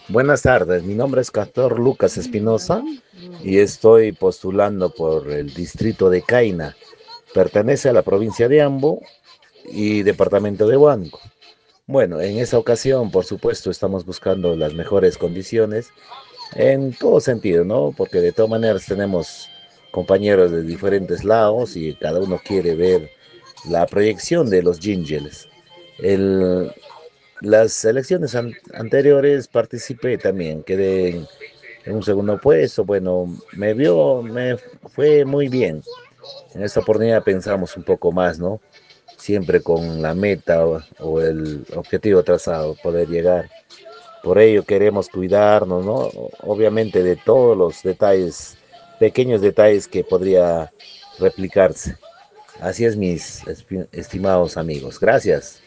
Buenas tardes, mi nombre es Castor Lucas Espinosa y estoy postulando por el distrito de Caina. Pertenece a la provincia de Ambo y departamento de Huánuco. Bueno, en esa ocasión, por supuesto, estamos buscando las mejores condiciones en todo sentido, ¿no? Porque de todas maneras tenemos compañeros de diferentes lados y cada uno quiere ver la proyección de los Gingels. El, las elecciones anteriores participé también, quedé en un segundo puesto. Bueno, me fue muy bien. En esta oportunidad pensamos un poco más, ¿no? Siempre con la meta o el objetivo trazado, poder llegar. Por ello queremos cuidarnos, ¿no? Obviamente de todos los detalles, pequeños detalles que podría replicarse. Así es, mis estimados amigos. Gracias.